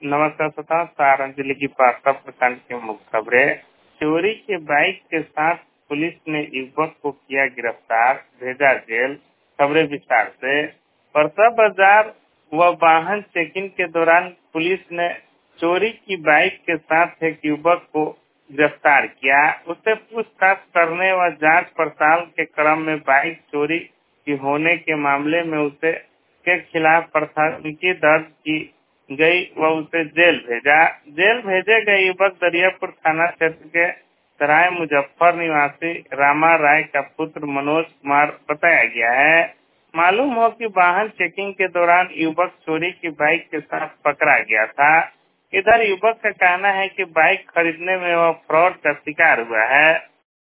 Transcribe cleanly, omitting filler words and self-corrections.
नमस्कार श्रोताओं, सारण जिले की पारसा प्रखंड की मुख्य खबरें। चोरी के बाइक के साथ पुलिस ने युवक को किया गिरफ्तार, भेजा जेल। खबरें विस्तार से। परसा बाजार व वाहन चेकिंग के दौरान पुलिस ने चोरी की बाइक के साथ एक युवक को गिरफ्तार किया। उसे पूछताछ करने व जांच पड़ताल के क्रम में बाइक चोरी की होने के मामले में उसे के खिलाफ प्राथमिकी दर्ज की गई व उसे जेल भेजे गए युवक दरियापुर थाना क्षेत्र के सराय मुजफ्फर निवासी रामा राय का पुत्र मनोज कुमार बताया गया है। मालूम हो कि वाहन चेकिंग के दौरान युवक चोरी की बाइक के साथ पकड़ा गया था। इधर युवक का कहना है कि बाइक खरीदने में वह फ्रॉड का शिकार हुआ है।